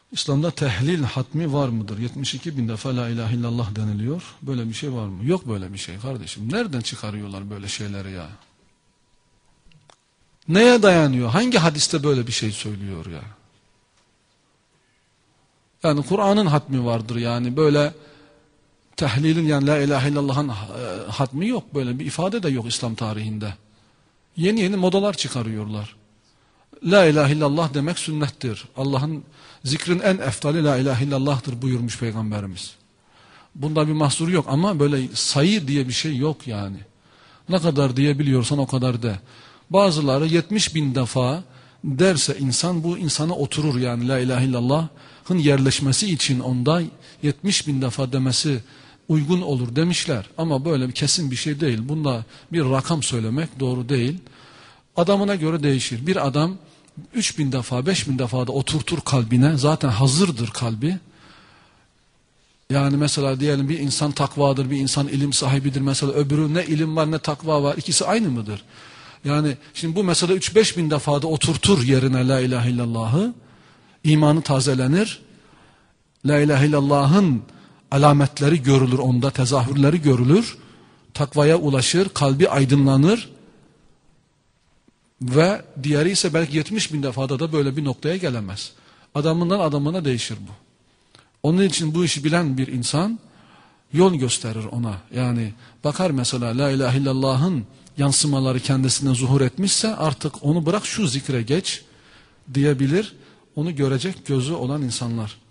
İslam'da tehlil hatmi var mıdır? 72 bin defa la ilahe illallah deniliyor. Böyle bir şey var mı? Yok böyle bir şey kardeşim. Nereden çıkarıyorlar böyle şeyleri ya? Neye dayanıyor? Hangi hadiste böyle bir şey söylüyor ya? Yani Kur'an'ın hatmi vardır yani böyle tehlilin yani la ilahe illallah'ın hatmi yok. Böyle bir ifade de yok İslam tarihinde. Yeni yeni modalar çıkarıyorlar. La ilahe illallah demek sünnettir. Allah'ın zikrin en eftali la ilahe illallah'tır buyurmuş Peygamberimiz. Bunda bir mahsur yok ama böyle sayı diye bir şey yok yani. Ne kadar diyebiliyorsan o kadar de. Bazıları 70 bin defa derse insan bu insana oturur yani la ilahe illallah'ın yerleşmesi için onda 70 bin defa demesi uygun olur demişler. Ama böyle bir kesin bir şey değil. Bunda bir rakam söylemek doğru değil. Adamına göre değişir. Bir adam 3000 defa 5000 defa da oturtur kalbine, zaten hazırdır kalbi. Yani mesela diyelim bir insan takvadır, bir insan ilim sahibidir. Mesela öbürü ne ilim var ne takva var, ikisi aynı mıdır? Yani şimdi bu mesela 3-5 bin defa da oturtur yerine la ilahe illallah'ı, imanı tazelenir. La ilahe illallah'ın alametleri görülür onda, tezahürleri görülür. Takvaya ulaşır, kalbi aydınlanır. Ve diğeri ise belki 70 bin defada da böyle bir noktaya gelemez. Adamından adamına değişir bu. Onun için bu işi bilen bir insan yol gösterir ona. Yani bakar mesela la ilahe illallah'ın yansımaları kendisine zuhur etmişse artık onu bırak şu zikre geç diyebilir. Onu görecek gözü olan insanlar.